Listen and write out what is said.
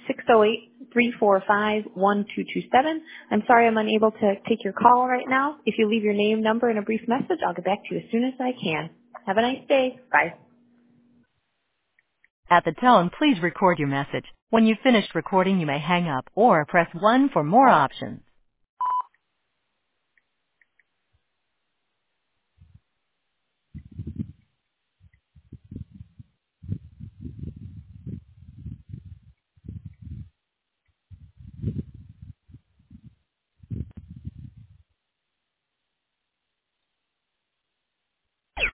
608-345-1227. I'm sorry I'm unable to take your call right now. If you leave your name, number, and a brief message, I'll get back to you as soon as I can. Have a nice day. Bye. At the tone, please record your message. When you've finished recording, you may hang up or press 1 for more options.